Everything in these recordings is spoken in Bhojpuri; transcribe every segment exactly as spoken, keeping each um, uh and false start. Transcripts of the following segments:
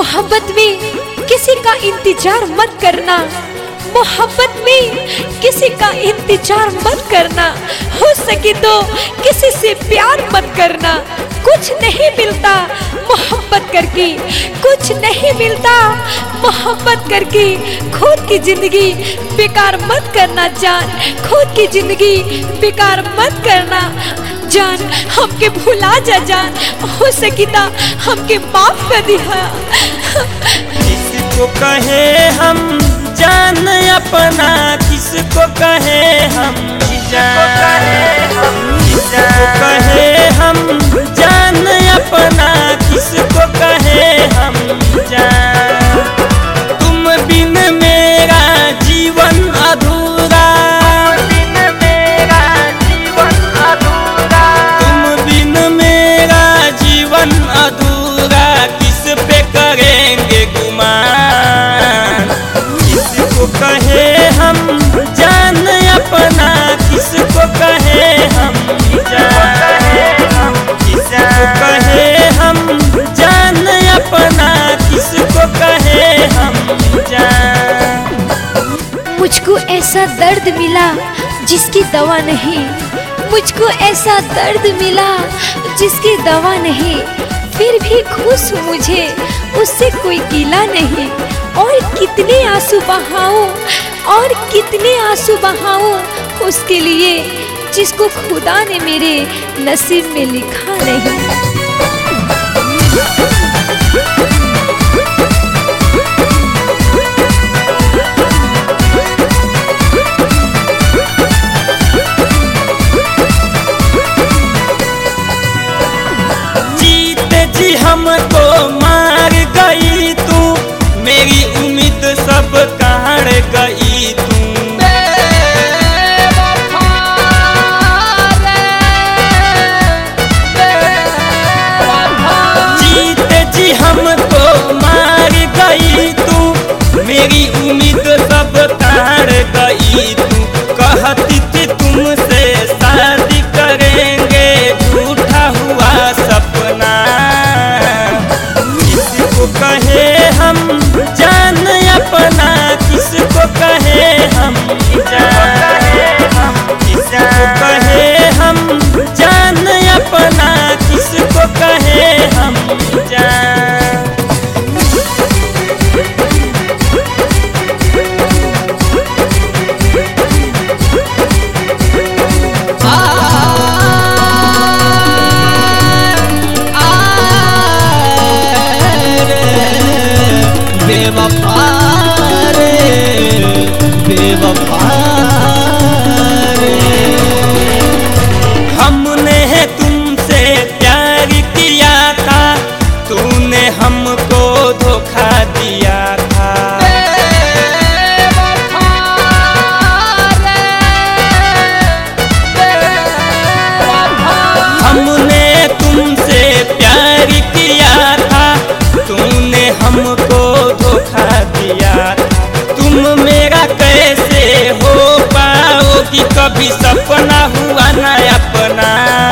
मोहब्बत में किसी का इंतजार मत करना, मोहब्बत में किसी का इंतजार मत करना, हो सके तो किसी से प्यार मत करना। कुछ नहीं मिलता मोहब्बत करके, कुछ नहीं मिलता मोहब्बत करके। खुद की जिंदगी बेकार मत करना जान, खुद की जिंदगी बेकार मत करना जान। हमके भुला जा जान, हो सकिता हमके माफ कर दिया। किसको कहे हम जान अपना, किसको कहे हम जान, किसको कहे हम जान अपना, किसको कहे हम जान। तुम बिन मेरा जीवन अधूरा, बिन मेरा जीवन अधूरा, तुम बिन मेरा जीवन अधूरा। किस पे करेंगे गुमान, किसको कहे हम जान अपना, किसको कहे हम जान, किसको कहे हम जान अपना, किसको कहे हम जान। मुझको ऐसा दर्द मिला जिसकी दवा नहीं, मुझको ऐसा दर्द मिला जिसकी दवा नहीं। फिर भी खुश हूँ, मुझे उससे कोई गिला नहीं। और कितने आंसू बहाऊं, और कितने आंसू बहाऊं उसके लिए जिसको खुदा ने मेरे नसीब में लिखा नहीं। जीते जी हमको मार गई तू, मेरी उम्मीद सब काढ़ गई तू। जीते जी हमको मार गई तू, मेरी उम्मीद सब काढ़ गई तू। कहती थी तुमसे शादी करेंगे, झूठा हुआ सपना। किसको कहे हम जान अपना, किसको कहे हम जान, किसको कहे हम जान अपना, किसको कहे हम जान। बेवफा रे, बेवफा रे। हमने तुमसे प्यार किया था, तूने हमको धोखा दिया था। हमने तुमसे प्यार किया था, तूने हमको धोखा दिया था। तुम मेरा कैसे हो पाओगी, कभी सपना हुआ ना अपना।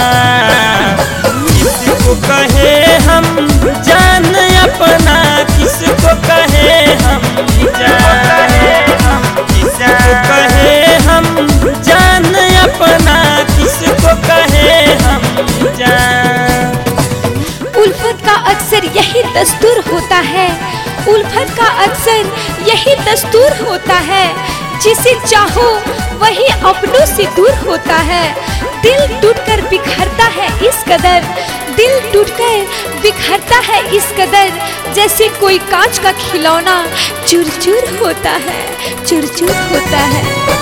किसको कहे हम जान अपना, किसको कहे हम जान, किसको कहे हम जान अपना, किसको कहे हम जान। उल्फत का अक्सर यही दस्तूर होता है, उल्फत का अक्सर यही दस्तूर होता है। जिसे चाहो वही अपनों से दूर होता है। दिल टूटकर बिखरता है इस कदर, दिल टूटकर बिखरता है इस कदर, जैसे कोई कांच का खिलौना चूर चूर होता है, चूर चूर होता है।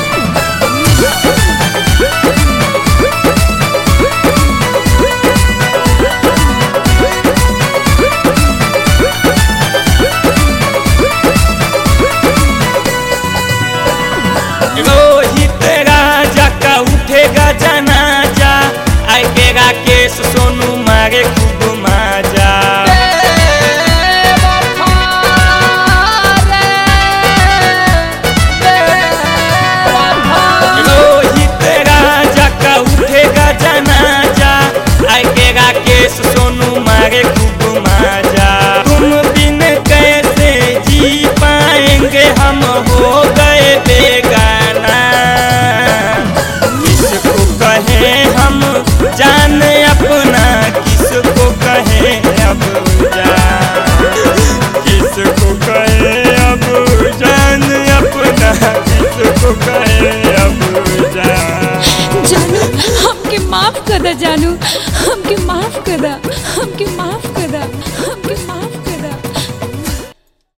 रोहित राजा का उठेगा जनाजा, आएगे राकेश सोनू मारे खूब माजा। रोहित राजा का उठेगा जनाजा, आएगे राकेश सोनू मारे खूब माजा। तुम बिन बेगाना। किसको कहे हम जान अपना, किसको कहे अब जान, किसको कहे अब जान अपना, किसको कहे अब जान। जानू हमके माफ कर दे जानू,